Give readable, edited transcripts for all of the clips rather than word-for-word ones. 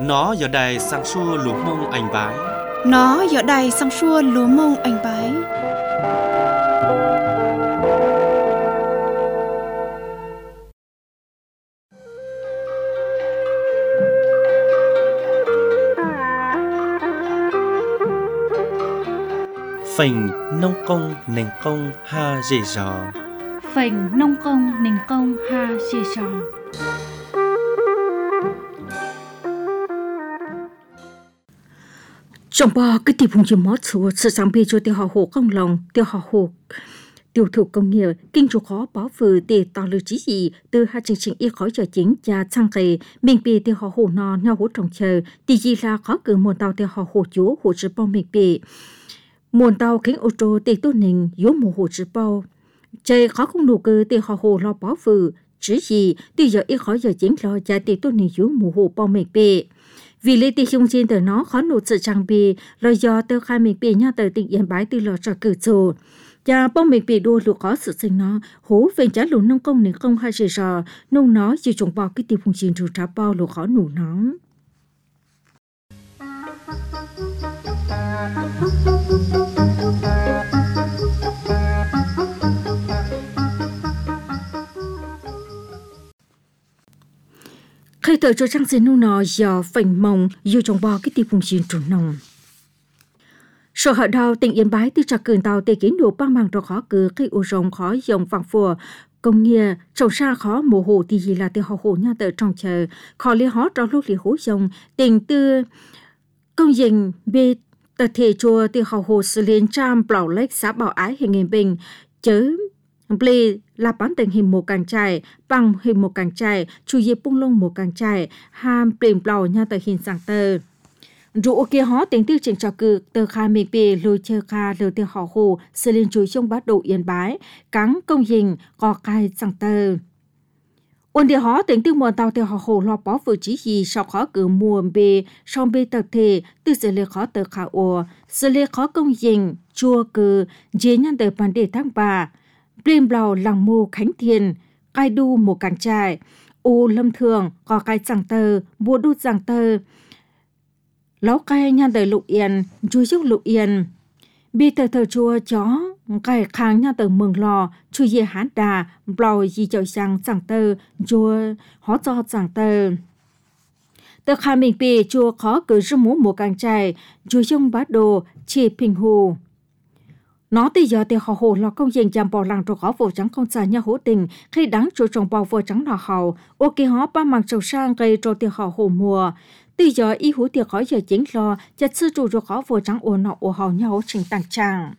Nó giờ đây sang xua lúa mông anh bái. Nó giờ đây sang xua lúa mông anh bái. Phình nông công nền công ha dễ dò. Phình nông công nền công ha dễ dò. Trong bò cái tỷ phùng chim mót xua sự sáng bì cho tiêu họ hồ công lòng tiêu họ hồ tiêu thụ công nghiệp kinh chủ khó bảo vừa để tạo lực chỉ gì từ hai chương trình y khó cho chính và trang kỳ mình bì tiêu họ hồ nó nhau hỗ trồng chờ thì gì là khó cử một tàu tiêu họ hồ chúa hồ chữ bao mình bì một tàu kính ô tô để tu nình yếu một hồ chữ bao chơi khó không đủ cơ tiêu họ hồ lo bảo vừa chỉ gì từ giờ y khó giờ chính lo cho để tu nình yếu một hồ bao mình bì vì lý tỷ chung trên tờ nó khó nụ sự trang bì lời do tờ khai mình bì nha tờ tỉnh Yên Bái từ lò cho cử chủ và bông mình bì đua lụ có sự sinh nó hố về trả lụ nông công nên không hay gì rò nông nó chỉ trồng bao cái tỷ phùng trên trù trả bao lụ khó nụ nó khi tờ cho trang sinh nông nó giờ phành mông dù trồng bao cái tỷ phùng trên trù nông sở hữu đào tỉnh Yên Bái từ trà cường tàu tây kiến đồ ba màng rồi khó cử khi ô rồng khó dòng vàng phùa công nghiệp trồng xa khó mùa hồ thì gì là tiêu họ hồ nha tờ trong chờ khó liên hót trong lúc liên hố dòng tình tư công dình bê tờ thể chùa tiêu họ hồ xử liên trăm bảo lách xã bảo ái hình nghìn bình chớ ble là bán tình hình một càng trai bằng hình một càng trai chủ yếu bung lông một càng trai ham bền bảo nha tờ hình sáng tờ rủ kia họ tính tiêu chỉnh cho cự tờ khai mình bì lôi chơi kha lôi tiêu họ hồ xử liên chuối trong bát độ Yên Bái cắn công dình có cai sáng tờ ôn địa họ tính tiêu muôn tàu tiêu họ hồ lo bó vừa chỉ gì sau khó cử mùa bì trong bì tập thể từ xử lý khó tờ khả ồ xử lý khó công dình chua cử chế nhân tờ bản đề tháng 3 Blim blau làng mô Khánh Thiền, cai đu một càng trai, ô lâm thường, có cai giảng tờ, bùa đút giảng tờ, láo cai nhan tờ lục yên, chui giúp lục yên. Bi tờ thờ chua chó, cai kháng nhan tờ mừng lò, chui dê hán đà, blau dì chậu giảng tờ, chua hóa cho giảng tờ. Tờ khai mình bì chua khó cử rư mũ một càng trai, chui trong bát đồ, chỉ bình hồ. Nó từ giờ thì họ hồ là công dân chăm bò làng rồi có vô trắng không xa nhà hỗ tình khi đáng chủ trồng bò vô trắng là hậu ok họ ba mang trầu sang gây rồi thì họ hồ mùa từ giờ y hú thì khỏi giờ chính lo chặt sư chủ rồi có vô trắng ổ nọ ổ hậu nhau trình tăng trang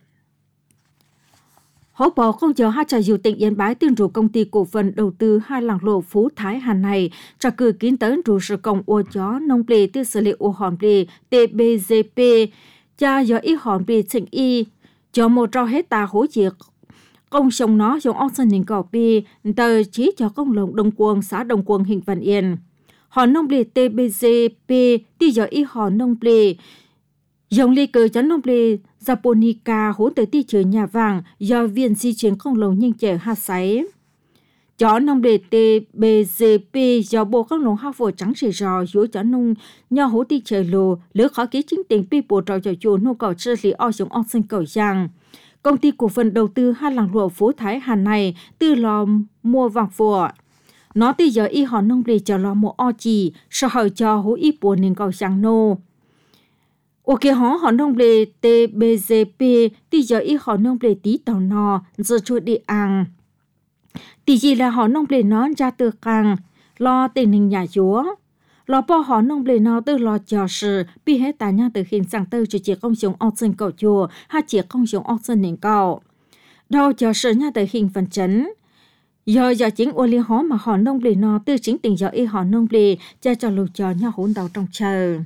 hỗ bò không giờ hai trà dù tỉnh Yên Bái tuyên rủ công ty cổ phần đầu tư hai làng lộ Phú Thái Hà này trả cử kiến tới rủ sự công ổ chó nông bì tư xử lý ổ hòn bì TBGP cha giờ y hòn bì trình y cho một trò hết ta hỗ trợ công sống nó dùng ong sân hình cỏ pi tờ chỉ cho công lồng Đông Quân xã Đông Quân huyện Văn Yên họ nông bì TBGP tí giờ y họ nông bì dòng ly cờ chắn nông bì Japonica hỗ trợ tí chở nhà vàng do viên di chuyển công lồng nhanh chở hạ sáy chó nông bì TBGP do bộ công lồng hạ phổ trắng sỉ rò dối chó nông nhau hỗ tí chở lô lỡ khó ký chính tiền pi bộ trò cho chùa nô cầu chơ lý o dùng ong sinh cầu giang công ty cổ phần đầu tư hai làng lụa Phú Thái Hà này từ lò mua vàng phổ nó từ giờ y họ nông bì cho lò mua o chỉ sở hữu cho hỗ y bộ nên cầu giang nô ok họ nông bì TBGP từ giờ y họ nông bì tí tàu nò giờ chua đi ăn tỷ gì là họ nông bì nó ra từ càng lo tình hình nhà chúa lo bỏ họ nông bì nó từ lo chờ sự bị hết tài nha từ hình sang tư chỉ công dùng ong sinh cầu chùa hay chỉ công dùng ong sinh nền cầu đâu chờ sự nha từ hình phần chấn giờ chính ô li họ mà họ nông bì nó từ chính tình giờ y họ nông bì cho lục chờ nha hỗn đầu trong chờ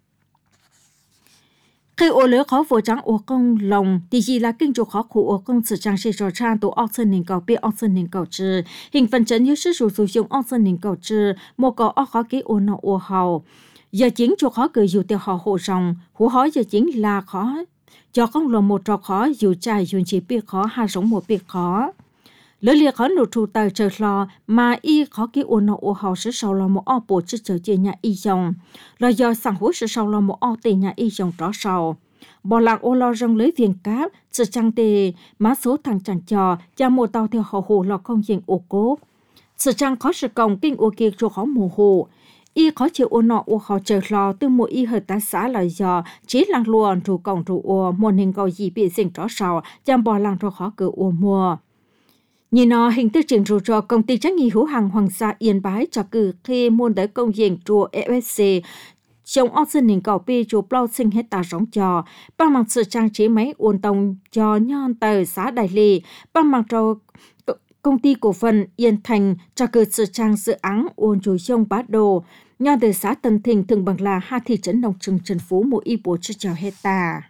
khi ô lỡ khó vô trắng ô công lòng thì gì là kinh chủ khó khổ ô công sự trang sẽ trò trang tổ oxen nền cầu bị oxen nền cầu trừ hình phần chấn như sử dụng oxen nền cầu trừ một cầu o khó ký ô nọ ô hầu giờ chính chủ khó cười dù tiêu họ hộ rồng hú hói giờ chính là khó cho công lòng một trò khó dù trai dù chỉ biết khó hai giống một biết khó lỡ liệt khó nụ trù tờ chờ lo mà y khó kỹ ôn nọ ô họ sẽ sau lo một o bộ chứ chờ chia nhà y dòng là do sản hữu sẽ sau lo một o tề nhà y dòng rõ sau bỏ lạc ô lo rong lưới viền cáp sự trang tề má số thằng chẳng trò cha mùa tàu theo họ hồ lo không dành ô cố sự trang khó sự công kinh ô kia cho khó mùa hồ y khó chịu ôn nọ ô họ chờ lo từ mùa y hợp tá xã là do chỉ làng luôn rù cổng rù ô mùa nên cầu gì bị dình rõ sau chăm bỏ làng cho khó cử ô mùa nhìn nó hình thức triển rù cho công ty trách nhiệm hữu hàng Hoàng Sa Yên Bái cho cử khi muôn tới công diện chùa ESC trong ốc dân hình cầu pi chùa plau sinh hết tà sống cho bằng mặt sự trang trí máy ôn tông cho nhon tờ xã Đại Lì bằng mặt cho công ty cổ phần Yên Thành cho cử sự trang dự án ôn chùa sông Bát Đồ nhon từ xã Tân Thịnh thường bằng là hai thị trấn Đồng Trừng Trần Phú mỗi y bố cho chào hết tà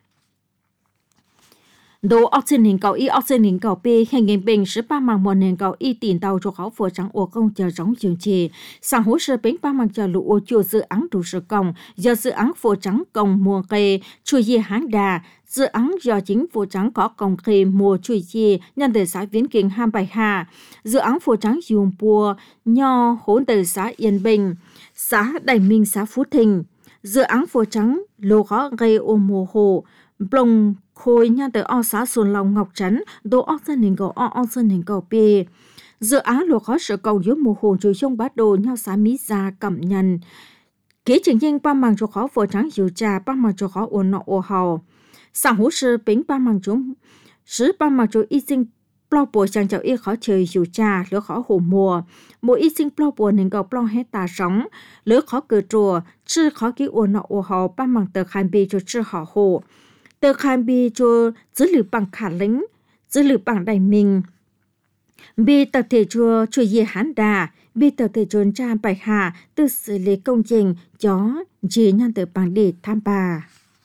đồ ốc dân hình cầu y ốc dân hình cầu pi hình hình bình sẽ ba mảng một nền cầu y tiền tàu cho khó phổ trắng ô công chờ giống trường trì sang hỗ trợ bến ba mảng chờ lũ ô chùa dự án đủ sự công do dự án phổ trắng công mùa cây chui dê hán đà dự án do chính phổ trắng có công cây mùa chui dê nhân từ xã Viễn Kinh Ham Bài Hà dự án phổ trắng dùng bùa nho hỗn từ xã Yên Bình xã Đại Minh xã Phú Thịnh dự án phổ trắng lô khó gây ô mùa hồ plong khôi nha từ o xã Xuân Long Ngọc Trấn đồ o dân hình cầu o dân hình cầu pi dự án lúa khó sự cầu dưới mùa hồ chùi sông Bát Đồ nhau xã Mỹ Gia Cẩm Nhân kế trình nhanh ba mảng cho khó phổ trắng dầu trà ba mảng cho khó ôn nọ ô hầu sang hỗ trợ bến ba mảng chúng sứ ba mảng cho y sinh plau bùa chẳng chào y khó chơi dầu trà lúa khó hồ mùa mỗi y sinh plau bùa nên cầu plau hết tà sống lúa khó cờ trùa chứ khó ký ôn nọ ô hầu ba mảng tờ khai bì cho chứ họ hồ tờ khai bi cho dữ liệu bằng khả lính, dữ liệu bằng đại mình. Bi tập thể cho chui dê hán đà, bi tập thể cho cha Bạch Hà từ xử lý công trình chó chế nhân tờ bằng để tham bà.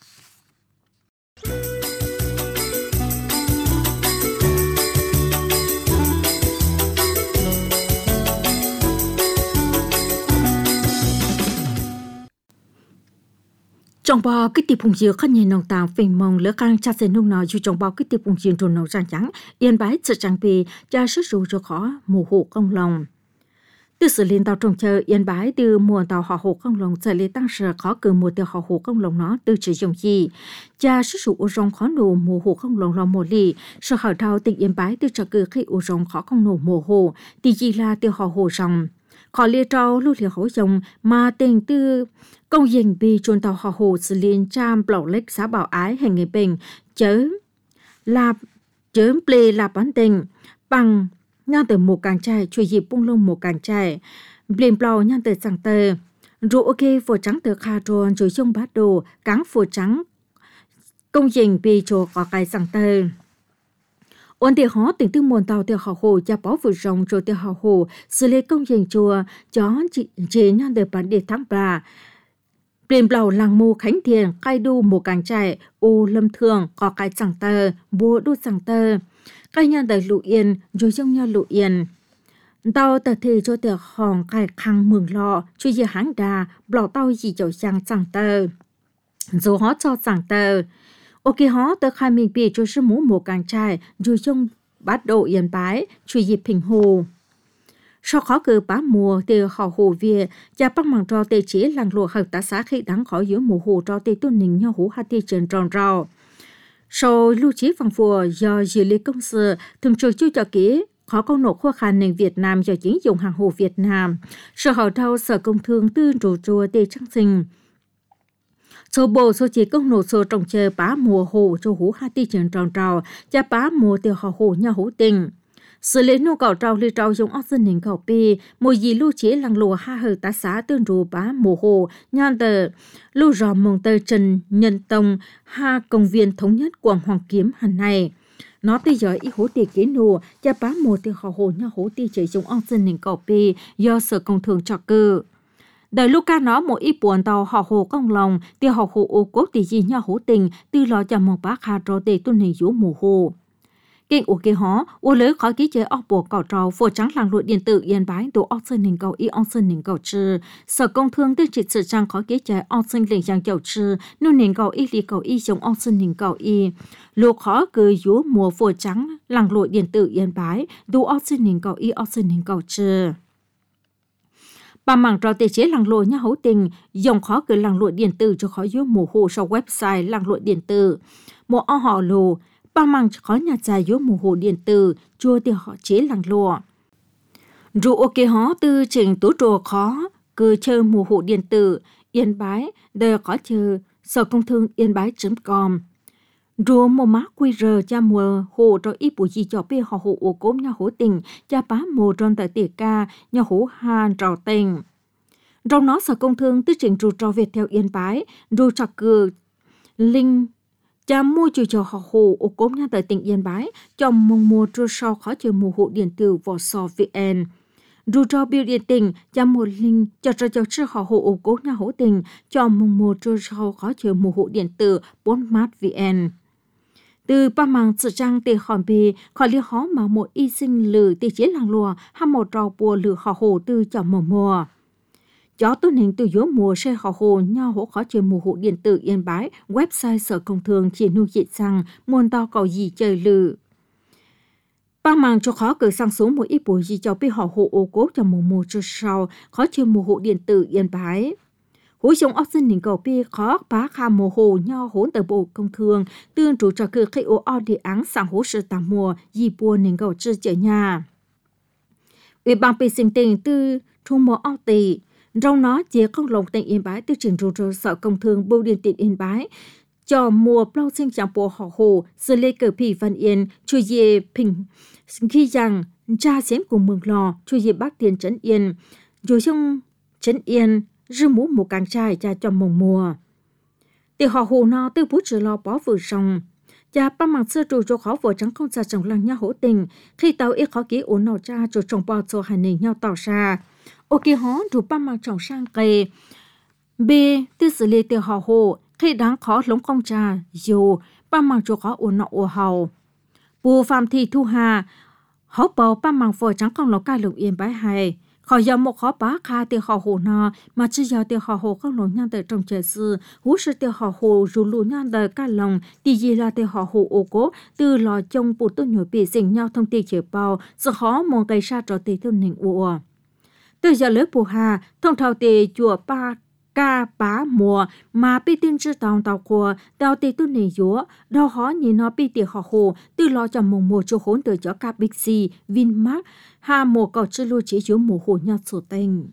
Trong bao cái tiệp hùng dừa khăn nhìn nòng tàng phình mong lỡ khăn cha sẽ nung nói dù trong bao cái tiệp hùng dừa trồn nòng ràng trắng Yên Bái sự trang bì cha sức rủ cho khó mù hộ công lòng từ sự liên tàu trồng chờ Yên Bái từ mùa tàu họ hộ công lòng sẽ lấy tăng sở khó cử mùa tiêu họ hộ công lòng nó từ chỉ dùng gì cha sức rủ ô rong khó nổ mùa hộ công lòng lòng mùa lì sở hỏi thao tỉnh Yên Bái từ trở cử khi ô rong khó không nổ mùa hộ thì chỉ là tiêu họ hộ rong khó lia trâu lưu liệt hỗ dòng mà tình tư công dành bị chuồn tàu họ hồ xử liên tram bảo lệch xã bảo ái hành nghề bình chớ ple là bán tình bằng nhau từ một càng trai chui dịp bung lông một càng trai liền bảo nhau từ sàng tờ rượu ok phổ trắng từ kha tròn rồi sông Bát Đồ cáng phổ trắng công dành bị cho có cái sàng tờ ôn tiệc họ tỉnh tư muôn tàu tiệc họ hồ cha bó vừa rồng rồi tiệc họ hồ xử lý công dành chùa chó chế nhau từ bán để tháng bà Biển bầu làng mù Khánh Thiền, cai đu một càng chạy, ô lâm thường, có cái chẳng tờ, bùa đu chẳng tờ. Cai nhân đời lụ yên, rồi trong nhau lụ yên. Tao tờ thì cho tiệc hòn cai khăn mường lọ, chú dì háng đà, bỏ tao gì cho chẳng tờ. Dù họ cho chẳng tờ. Ok họ tờ khai mình bị cho sư mũ một càng chạy, rồi trong Bát Độ Yên Bái, chú dì平Hồ. Sau khó cử bá mùa thì họ hồ về và bắt bằng trò tê chế làng lụa hợp tác xã khi đáng khỏi giữa mùa hồ trò tê tuân nình nhau hú hát tê trần tròn rào. Sau lưu trí phẳng phùa do dì lý công sự thường trừ chú cho kỹ khó công nộ khoa khăn nền Việt Nam do chính dùng hàng hồ Việt Nam. Sở hậu thao sở công thương tư rủ chùa tê trăng sinh. Số bộ số chỉ công nộ số trồng chờ bá mùa hồ cho hú hát tê trần tròn rào và bá mùa thì họ hồ nhau hú tình. Sự lễ nô cầu trao lê trao dùng ốc dân hình cầu pi, mùi gì lưu chế làng lùa ha hờ tá xá tương rù bá mùa hồ, nhan tờ, lưu rò mông tờ trần nhân tông, ha công viên thống nhất quảng Hoàng Kiếm hẳn này. Nó tì giỏi ý hố tì kế nô, cha bá mùa tì họ hồ nhau hố tì chế dùng ốc dân hình cầu pi, do sở công thường cho cư. Đời lúc ca nó một ít buồn tàu họ hồ công lòng, tì họ hồ ô cốt tì gì nhau hố tình, tư lo cho mong bác hà trò tì tuân hình dũ mùa hồ. Kinh ủ kế hó, ủ lưới khó ký chế ọc bộ cỏ trào phổ trắng làng lụa điện tử yên bái đồ ọc sơn nình cầu y ọc sơn nình cầu trừ. Sở công thương tư trị sự trang khó ký chế ọc sơn lĩnh giang chậu trừ, nô nình cầu y lý cầu y giống ọc sơn nình cầu y. Lụa khó cư dũ mùa phổ trắng làng lụa điện tử yên bái đồ ọc sơn nình cầu y ọc sơn nình cầu trừ. Bà mảng trò tê chế làng lụa nhà hấu tình, dòng khó cử làng lụa điện tử cho khó dũ mùa hồ sau website làng lụa điện tử. Một o họ lù, bà mảng khó nhà dài dũ mùa hồ điện tử, chua thì họ chế làng lụa. Dù ok hó tư trình tố trồ khó, cử chơi mùa hồ điện tử, yên bái, đời khó chờ, sở công thương yên bái.com. Dù một má QR cha mùa hồ cho ít bùi gì cho bê họ hồ ổ cốm nhà hố tình, cha bá mùa tròn tại tỉa ca, nhà hố hàn trào tình. Trong nó sở công thương tư trình rù trò Việt theo yên bái, rù trò cử linh cha mua chùi cho họ hồ ổ cốm nhà tại tỉnh yên bái, cho mong mùa trù sau khó chờ mùa hộ điện tử vỏ sò VN. Rù trò biểu điện tỉnh, cha mùa linh cho chư họ hồ ổ cốm nhà hố tình, cho mong mùa trù sau khó chờ mùa hộ điện tử 4 mát VN. Từ ba mảng sự trang tê khỏn bì, khỏi lý khó mà một y sinh lử tê chế làng lùa, hay một trò bùa lử họ hồ từ chỏ mùa. Chó tôn hình từ dỗ mùa xe họ hồ nhau hỗ khó chơi mùa hộ điện tử yên bái, website sở công thương chỉ nuôi diện sang, muôn tao cầu gì chơi lử. Ba mảng cho khó cử sang số một ít bùa gì cho bê họ hộ ô cố cho mùa cho sau, khó chơi mùa hộ điện tử yên bái. Hú giống ốc dân nỉnh cầu bê khó bá khá mùa hồ nhau hốn từ bộ công thương, tương chủ cho cử khi ô o địa áng sang hố sự tạm mùa, dì bùa nỉnh cầu chư chở nhà. Ủy ban bê sinh tình tư trung mùa ốc tỷ, trong nó chế không lồng tỉnh yên bái tư trình rù rù sở công thương bưu điện tỉnh yên bái, cho mùa bao sinh chẳng bộ họ hồ, sự lê cử phỉ văn yên, chú dê bình khi rằng cha xém cùng mừng lò, chú dê bác tiền trấn yên, dù trong trấn yên, rư mũ một càng trai cha cho mồng mùa. Thì họ hồ nó tư bút trở lo bó vừa xong. Cha ba mạng sơ trù cho khó vừa trắng không xa chồng lăng nhau hỗ tình, khi tàu ít khó ký ổn nào cha cho chồng bò cho hành nền nhau tàu xa. Ok hó rủ ba mạng chồng sang kề. B. Tư xử lý từ họ hồ, khi đáng khó lống không cha, dù ba mạng cho khó ổn nọ ổ hầu. Bù phạm thị thu hà, hấu bầu ba mạng vừa trắng không lọc ca lục yên bái hài. Khỏi giờ một khó bá khá tiêu họ hồ nọ, mà chỉ giờ tiêu họ hồ không lộn nhan tới trong trời sư, hú sự tiêu họ hồ rủ lụ nhan tới ca lòng, thì gì là tiêu họ hồ ô cố, từ lò chông bụt tôi nhồi bị dình nhau thông tin chế bao, sự khó mong gây xa trò tì thương nình ủa. Từ giờ lớp bù hà, thông thảo tì chùa ba ca bá mùa, mà bị tin chữ tàu của tàu tì tôi nình dũa, đau khó nhìn nó bị tì họ hồ, từ lò chồng mong mùa cho khốn từ cho ca Big C, Vinmart, hà mùa cầu chư lưu chế chứa mùa hồ nhau sổ tình.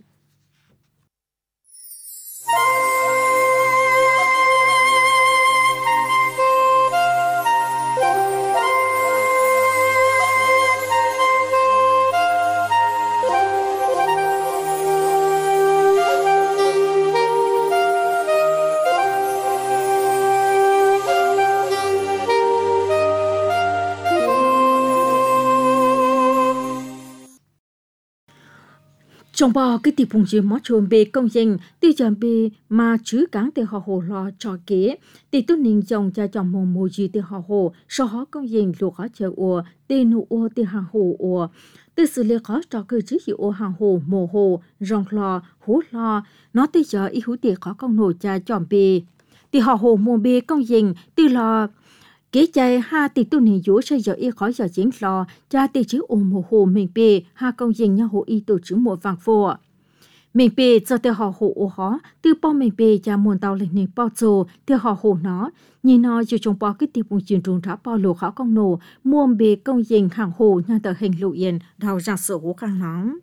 Trong bò cái tiệp phùng dư mó chuồn bê công dân, tiêu chọn bê mà chứ cán tiêu họ hồ lo trò kế. Tỷ tốt ninh dòng cha chồng mồm mùa dư tiêu họ hồ, sau họ công dân lùa khó chờ ùa, tê nụ ùa tiêu hàng hồ ùa. Từ xử lý khó trò cư chứ dụ ùa hàng hồ, mồ hồ, rong lo, hú lo, nó tiêu chờ ý hú tiêu khó công nổ cha chọn bê. Tỷ họ hồ mùa bê công dân, tiêu lo, kế chạy ha tỷ tu này dỗ xây giờ y khó giờ chiến lo cha tỷ chữ ôm hồ mình bê ha công dân nhau hồ y tổ chức một vàng phô mình bê cho tiêu họ hồ ô khó từ bao mình bê cha muôn tàu lịch này bao trồ tiêu họ hồ nó nhìn nó dù trong bao cái tiệp vùng truyền trùng thả bao lô khó công nổ muôn bê công dân hàng hồ nhà tờ hình lộ yên đào ra sở hố càng nóng.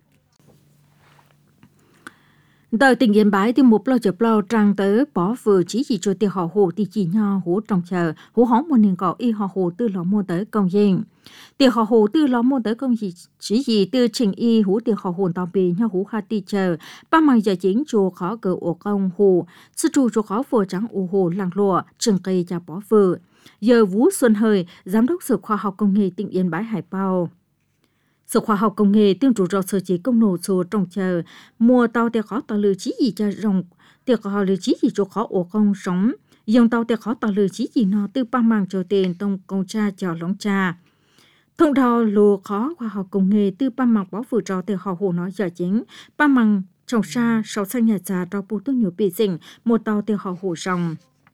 Đời tỉnh Yên Bái thì một lâu chập lâu trang tới bỏ vừa chỉ cho tiêu họ hồ thì chỉ nhau hố trong chờ hố hóng một nền cỏ y họ hồ tư lò mua tới công dân tiêu họ hồ tư lò mua tới công chỉ gì tư trình y hố tiêu họ hồ tàu bì nhau hố khá ti chờ ba mang giờ chính chùa khó cờ ổ công hồ sư trụ chùa khó vừa trắng ổ hồ làng lụa trừng cây cha bỏ vừa giờ Vũ Xuân Hơi giám đốc sở khoa học công nghệ tỉnh Yên Bái Hải Bao. Sở khoa học công nghệ tương trụ rộng sở chế công nổ số trong chờ mua tàu tiêu khó tàu lừa chí gì cho rộng tiêu khó lừa chí gì cho khó ổ công sống dùng tàu tiêu khó tàu lừa chí gì nó từ ba mang cho tiền tông công cha cho lóng cha Thông đạo lùa khó khoa học công nghệ từ ba mạng bảo phủ trò từ họ hồ nói giờ chính ba mạng trồng xa sáu sang nhà trà trò bù tu nhiều bị dình một tàu từ họ hồ rồng.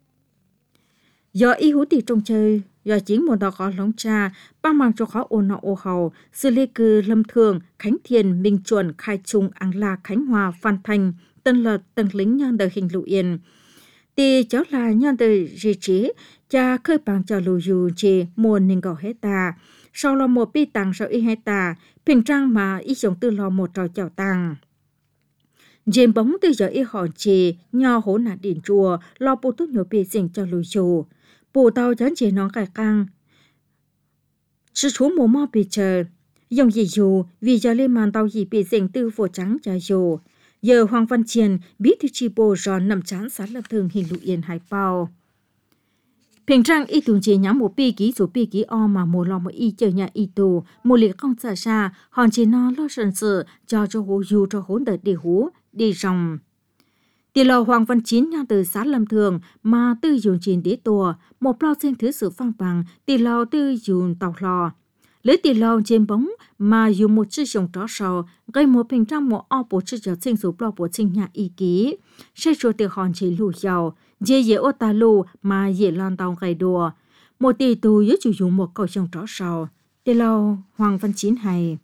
Do ý hữu tỷ trong chơi, do chính một tàu khó lóng trà, ba mạng cho khó ôn nọ ô hầu, sư lê cư Lâm Thường, Khánh Thiền, Minh Chuẩn, Khai Trung, An Lạc, Khánh Hòa, Phan Thành, Tân Lợt, Tân Lính nhân đời hình lụ yên. Thì cháu là nhân đời gì trí, cha khơi bằng cho lù dù chê muôn nên gõ hết ta. Sau là một bi tàng sau y hai ta, bình trang mà y giống tư lò một trò chào tàng. Dền bóng từ giờ y họ chê, nho hố nạt điển chùa, lo bố tốt nhiều bì dình cho lùi chù. Bù tàu chán chê nó cải căng. Sư chú mùa mò bì chờ. Dòng gì dù, vì giờ lên màn tàu gì bì dình tư phổ trắng cho dù. Giờ Hoàng Văn Chiên biết thư chi bồ giòn nằm chán sát lập thường hình lụ yên hải bao.平常一顿节娘冇比几做比几哦嘛冇落冇一就nhà一度冇liệt không xa xa hoàn chỉ nó lo sân sự cho hồ dù cho hỗn đợt đi hú đi rong. Tỷ lầu Hoàng Văn Chín nhà từ xã Lâm Thường mà tư dùng chiến đế tùa một lo trên thứ sự phăng bằng tỷ lầu tư dùng tàu lò. Lấy tỷ lầu trên bóng mà dùng một chiếc dùng đó sau gây một bình trang một o bộ chiếc giờ sinh số lo bộ sinh nhà ý ký sẽ cho từ hoàn chỉ lù giàu. Dễ dễ ô ta lù mà dễ lan tàu gây đùa. Một tỷ tù dưới chủ dụng một câu trong rõ sau. Để lâu Hoàng Văn Chín hay.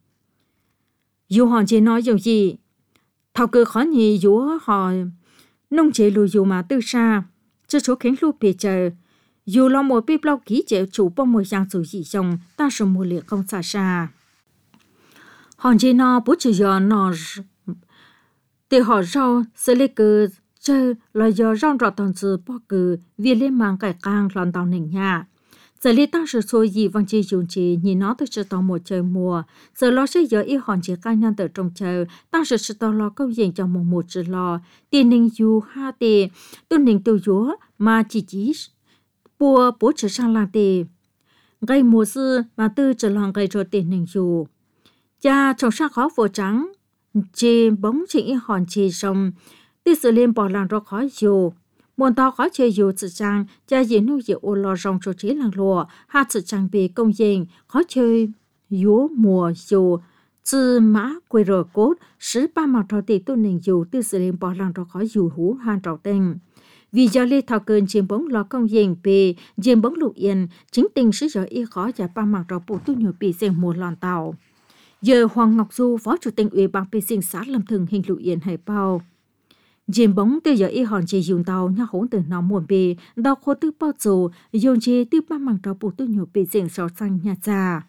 Dù họ chỉ nói dòng gì. Thảo cơ khó nhì dù họ nông chế lù dù mà tư xa. Chứ số khiến lù bề chờ. Dù lo một bếp lau ký chế chủ bông mùi giang dù dị dòng. Ta sử mùi liệt không xa xa. Họ chỉ nói bố chỉ giờ nó. Để họ rau sẽ lấy cơ chơi là do rong rọ toàn sự bỏ cử vì lên mang cải càng lòn tàu nền nhà. Giờ lý tăng sự xôi gì văn chi dùng chỉ nhìn nó từ sự tàu một trời mùa. Giờ lo sẽ giờ ý hòn chỉ cá nhân từ trong trời tăng sự tàu lo câu diện trong một sự lo. Tiền ninh dù ha tì tôi ninh tiêu dúa mà chỉ bùa bố trở sang làng tì. Gây mùa sư mà tư trở lòng gây cho tiền ninh dù. Cha trồng sang khó phổ trắng chê bóng chỉ ý hòn chỉ xong. Từ sự lên bỏ làng rõ khó dù. Muốn tao khó chơi dù sự trang, cha diễn nụ dịu ô lo rong cho chế làng lùa, hạ sự trang bì công dình, khó chơi dù mùa dù. Từ mã quê rờ cốt, sứ ba mặt trò tỷ tu nền dù từ sự lên bỏ làng rõ khó dù hú hàn trò tình. Vì do lê thảo cơn chiếm bóng lo công dình bì, chiếm bóng lụ yên, chính tình sứ gió y khó và ba mặt trò bộ tu nhiều bì dình mùa lòn tàu. Giờ Hoàng Ngọc Du, Phó Chủ tịch Ủy ban bì dình xã Lâm Thường hình lụ yên hải bao. Dìm bóng từ giờ y hòn chỉ dùng tàu nha hỗn từ nó muộn bì, đau khô tư bao dù, dùng chỉ tư ba mảng trò bù tư nhiều bì diện sọ sang nhà già.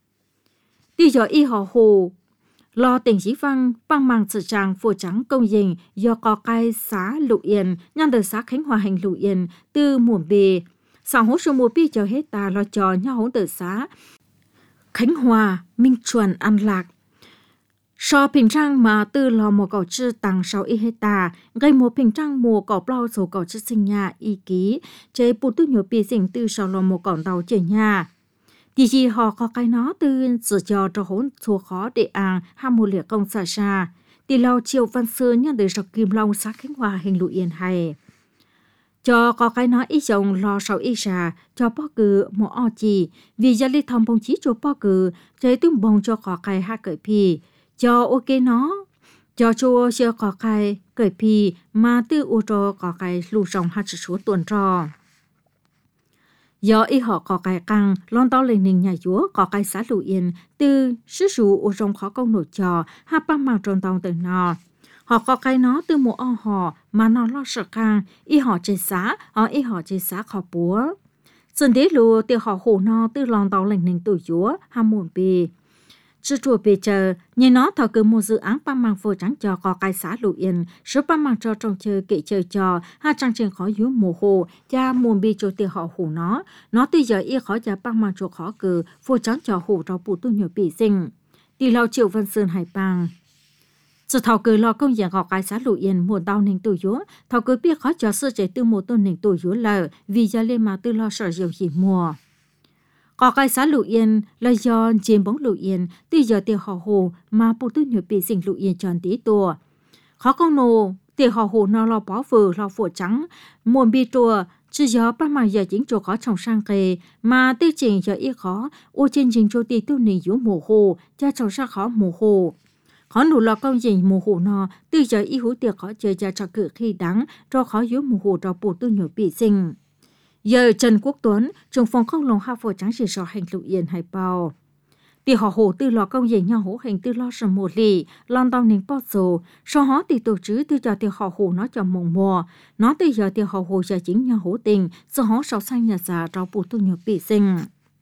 Từ giờ y họ hồ, lo tỉnh dĩ văn, băng mảng sự trang phổ trắng công dình do có cái xã Lụ Yên, nhân đời xã Khánh Hòa hành Lụ Yên, từ muộn bì. Sau hỗ số mùa bì cho hết ta lo cho nha hỗn từ xã Khánh Hòa, Minh Chuẩn, An Lạc. So bình trang mà từ lò một cậu chữ tăng 6 hecta, gây một bình trang mùa cậu bao số cậu chữ sinh nhà y ký, chế bù tư nhiều bì sinh từ sau lò một cậu đầu chơi nhà. Thì gì họ có cái nó từ dự cho hỗn số khó để ăn, ham một liệt công xa xa. Thì lâu chiều văn sư nhân đời sọc kim long xã Khánh Hòa hình Lụ Yên hay. Cho có cái nó ý dòng lo sau ý xa, cho bó cử một o chỉ, vì gia lý thông bông chí cho bó cử, chế tương bông cho có cái hạ cởi pì. Cho ok nó, cho chua chưa có cái cởi pì mà từ ô trò có cái lù rồng hạt số tuần trò. Do ý họ có cái căng, lon tao lên nền nhà chúa có cái xã Lụ Yên từ sứ rủ ô rồng khó công nổi trò, hạ ba màng tròn tông từ nó. Họ có cái nó từ một o họ mà nó lo sợ căng, ý họ chơi xã, ý họ chơi xã khó búa. Dần đế lù từ họ hổ nó từ lon tao lên nền tuổi chúa, hạ muộn bì. Sư chùa bề chờ, nhìn nó thảo cứ một dự án ba mang phổ trắng cho có cái xã Lụ Yên, số ba mang cho trong chơi kệ chơi cho, hai trang trên khó dưới mùa hồ, cha muôn bì cho tiền họ hủ nó từ giờ y khó cha ba mang cho khó cử, phổ trắng cho hủ cho bù tu nhiều bì sinh. Đi lao triệu Văn Sơn hải bang. Sự thảo cứ lo công việc học cái xã Lụ Yên muôn tao nền tuổi dúa, thảo cứ biết khó cho sư trẻ từ một tuần nền tuổi dúa lờ, vì giờ lên mà tư lo sợ dầu gì mùa. Có cái xã Lụ Yên là do chiếm bóng Lụ Yên từ giờ tiền họ hồ mà bộ tư nhiều bị sinh Lụ Yên tròn tí tùa. Khó công nô, tiền họ hồ nó lo bó vừa lo phổ trắng, muôn bi tùa chỉ do ba mà giờ chính chỗ khó trong sang kề mà tiêu chỉnh giờ ít khó ô trên trình chỗ ti tu nỉ yếu mồ hồ cha trong sang khó mồ hồ khó nụ lò công trình mồ hồ nó từ giờ ít hữu tiệc khó chơi cha cho cự khi đáng cho khó yếu mồ hồ cho bộ tu nhổ bị sinh giờ Trần Quốc Tuấn trường phòng không lòng hạ phổ trắng chỉ so hành lục yên hay bao thì họ hồ từ lò công trình nhau hổ hành từ lo sầm một lì lon tao nín bao số sau họ thì tổ chức từ giờ thì họ hồ nó cho mồng mùa nó từ giờ thì họ hồ giờ chính nhau hổ tình sau họ sau sang nhà già cho bộ tu nhổ bị sinh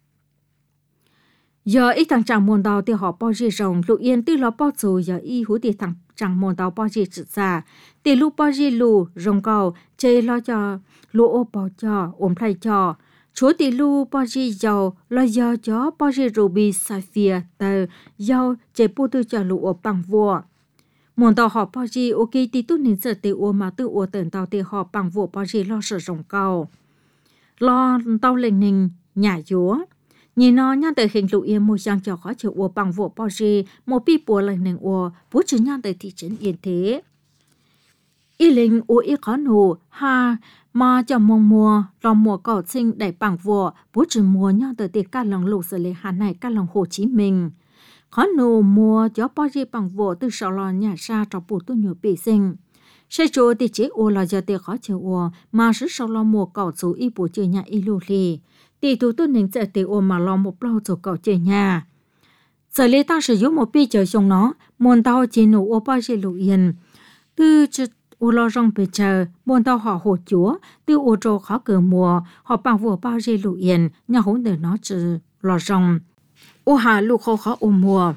giờ ít thằng chàng môn đào thì họ bao gì rồng lục yên từ lò bao số giờ y hú thì thằng chàng môn đào bao gì chữ già thì lúc bao gì lù rồng cầu chơi lo cho lù ô bao cho ôm thay cho chúa tỷ lu bao gì giàu lo giàu cho bao gì ruby sapphire tờ giàu chế bù tư cho lù ô bằng vua muốn tàu họ bao gì ok tí tu nín sợ tỷ ô mà tư ô tận tàu tỷ họ bằng vua bao gì lo sợ rồng cầu lo tàu lên ninh nhà chúa nhìn nó nhăn tới hình lụ yên một giang cho khó chịu ô bằng vua bao gì một pi bùa lên ninh ô bố chỉ nhăn tới thị trấn yên thế y linh ô y khó nụ ha mà cho mong mùa lo mùa cầu sinh đẩy bằng vua bố chỉ mùa nhau từ tiệc ca lòng lục xử lý hà này ca lòng Hồ Chí Minh khó nụ mùa cho bao gì bằng vua từ sau lo nhà xa cho bố tu nhiều bị sinh sẽ chỗ thì chế ô là giờ tiệc khó chịu ô mà sự sau lo mùa cầu số y bố chơi nhà y lù lì thì thủ tu nên sẽ tiệc ô mà lo một lâu số cầu chơi nhà giờ lê ta sử dụng một pi chờ xong nó muốn tao chỉ nụ ô bao gì lù yên từ ô lo rong bề chờ muốn tao họ hồ chúa từ ô trô khó cờ mùa họ bằng vừa bao dây lụ yên nhà hỗn để nó trừ lo rong ô hà lụ khó ô mùa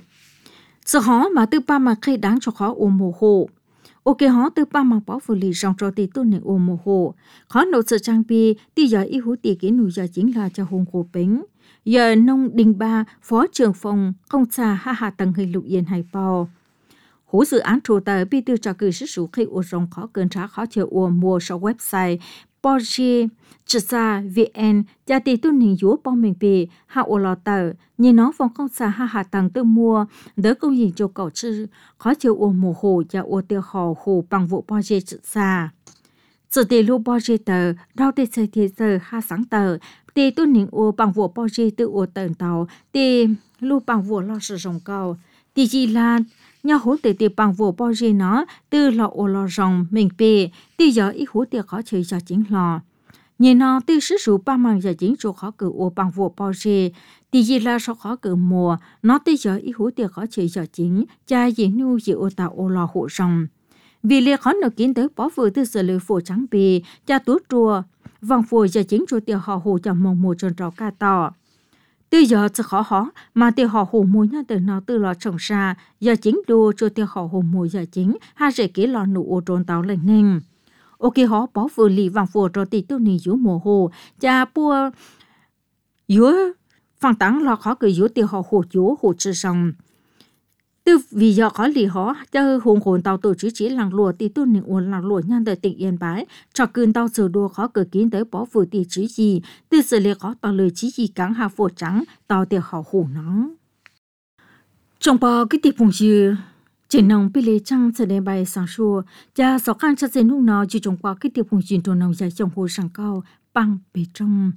sự họ mà từ ba mà khi đáng cho khó ô mùa hồ ok họ từ ba mà bảo vừa lì rong cho thì tôi nên ô mùa hồ khó nấu sự trang bị thì giờ ý hữu tỷ kiến nụ giờ chính là cho hùng hồ bính giờ nông đình ba phó trưởng phòng công xa ha tầng hình lụ yên hay bao hữu dự án chủ tờ bị tiêu cho cử sức số khi ô rong khó cơn trả khó chờ ô mua sau website Porsche Chisa VN gia tỷ tu nình dúa bom mình bị hạ ô lò tờ nhìn nó phòng công xã hạ tầng tư mua đỡ công trình cho cậu chứ khó chờ ô mùa hồ và ô tiêu hồ bằng vụ Porsche Chisa sự tỷ lưu Porsche tờ đau tỷ xây thế giờ ha sáng tờ tỷ tu nình ô bằng vụ Porsche từ ô tờ tàu tỷ lưu bằng vụ lo sử dụng cầu tỷ chỉ là nhà hỗ trợ tiền bằng vụ bao gì nó từ lò ô lò rồng mình bề từ giờ ít hỗ trợ khó chơi cho chính lò nhìn nó từ sử dụng ba mang giờ chính chỗ khó cử ô bằng vụ bao gì thì gì là số khó cử mùa nó từ giờ ít hỗ trợ khó chơi cho chính cha gì nu gì ô tạo ô lò hộ rồng vì lẽ khó nó kiến tới bỏ vừa từ giờ lưỡi phổ trắng bề cha túi chùa vòng phổ giờ chính chỗ tiền họ hồ cho mong mùa tròn trò ca tỏ từ giờ sẽ khó mà tiêu họ hồ mùi nha từ nào từ lò trồng xa giờ chính đua cho tiêu họ hồ mùi giờ chính ha sẽ kỹ lò nụ ô trốn tàu lên ninh ok họ bỏ vừa lì vàng vừa cho tỷ tu nì dưới mùa hồ cha bua dưới phẳng tắng lò khó cười dưới tiêu họ hồ chúa hồ chư sông từ vì giờ khó lì họ cho hồn tàu tổ chức chỉ làng lùa tỷ tu nì uốn làng lùa nhân đời tỉnh Yên Bái cho cơn tàu sửa đua khó cử kiến tới bỏ vừa tỷ chỉ gì từ sự lệ khó tàu lời chỉ gì cắn hà phổ trắng tàu tiêu họ hồ nắng trong bao cái tiệp vùng dừa trên nông bị lệ trăng sẽ đem bài sáng sủa cha sáu khăn cho dân lúc nào chỉ trong bao cái tiệp vùng dừa trong nông dài trong hồ sàng cao bằng bề trong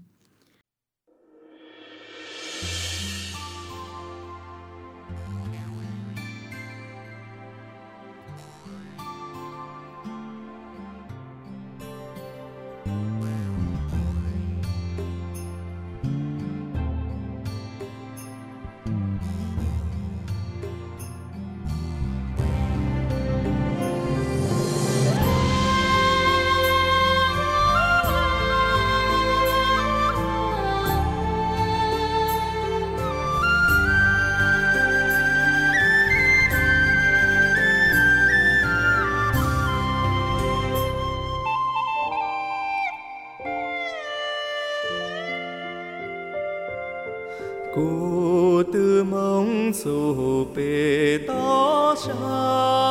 Cụ tư mong dù bề to xa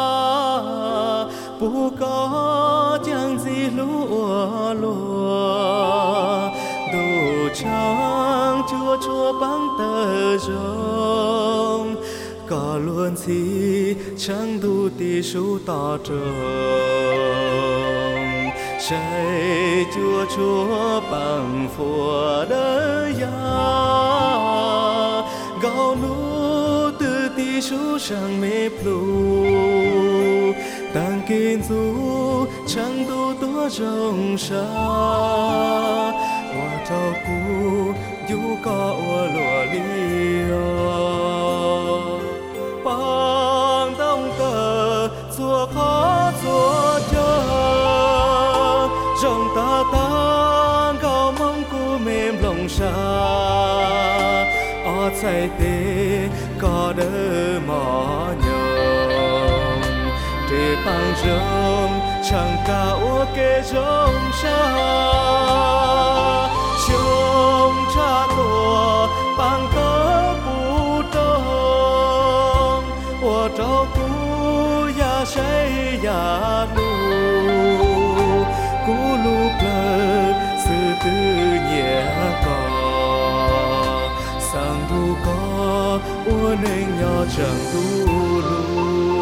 bố có chẳng gì lúa lúa đồ trắng chua băng tờ rồng có luôn gì chẳng đủ tỷ số tỏ trồng 谁就chúa bằng phùa đời ya gạo nụ từ tí số sang mê plu tăng kinh du chẳng tu tua rong xa hoa trao cu du có hoa lụa liêu bằng đông tờ chùa khó chùa chờ rong ta tăng cao mong cu mềm lòng xa ở trái tê có đỡ mỏ nhồng để bằng rong chẳng cả ô kê rong xa chung cha tổ bằng tớ bù đông ô trâu cú ya say ya lu cú lu plơ sư tư nhẹ cò sang du có ô nên nhỏ chẳng du lu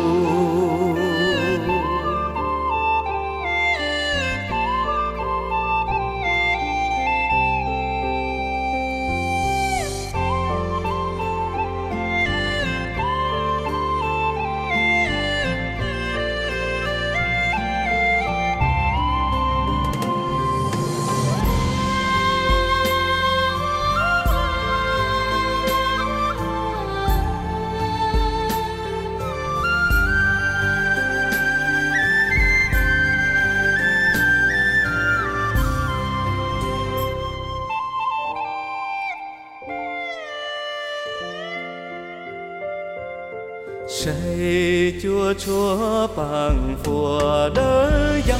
Say chúa chúa bằng phùa đời ya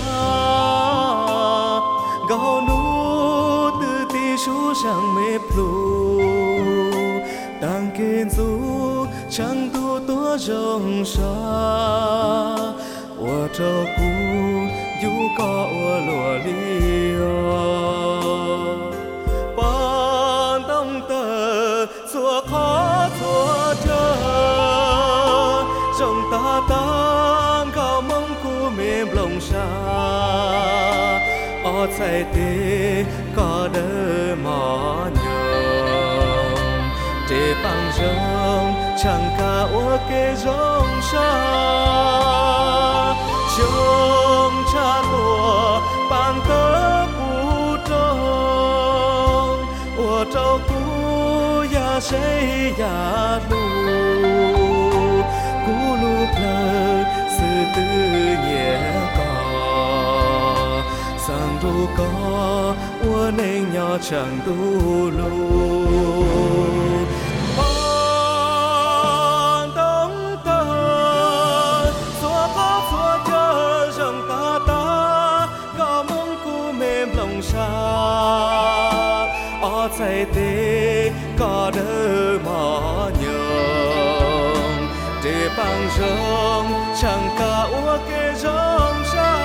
gạo nụ từ tí số sang mê plu tăng kinh du chẳng tu tua rong xa hoa trao cu du có hoa lụa liêu ban đông tờ xua khó xua chờ rong ta tăng cao mong cu mềm lòng xa ở trái tê có đỡ mỏ nhồng để bằng rong chẳng cả ô kê rong xa chung cha tổ bằng tớ bù đông ô trâu cú ya say ya lu cú lu plơ sư tư nhẹ cò sang du có ô nên nhỏ chẳng tu lu bằng đông tờ xóa khó xóa chờ rằng ta có mong cu mềm lòng xa ở trái tê có đỡ mỏ nhồng để bằng rong chẳng cả ô kê rong xa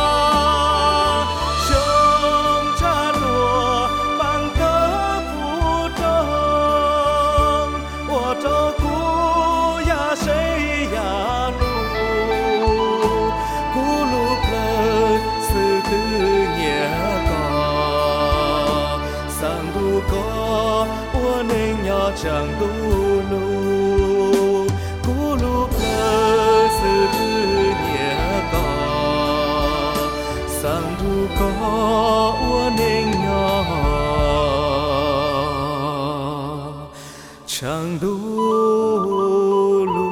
chung cha lùa bằng tớ bù đông ô trâu cú ya say ya lu cú lu plơ sư tư nhẹ cò sang du có ô nên nhỏ chẳng tu lu cú lu plơ sư tư nhẹ cò sang du có ô nên nhỏ chẳng tu lu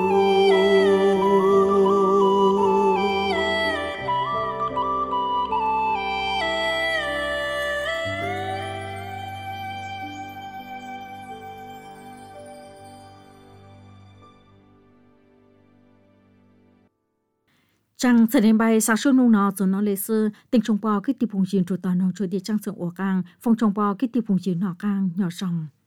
Chẳng thời điểm bay sáng sớm nung nọ rồi nó lấy sư tình trong bò cái tiệp phùng chiến trụ toàn nông chơi địa trang sượng ổ càng phong trong bò cái tiệp phùng chiến nọ càng nhỏ sòng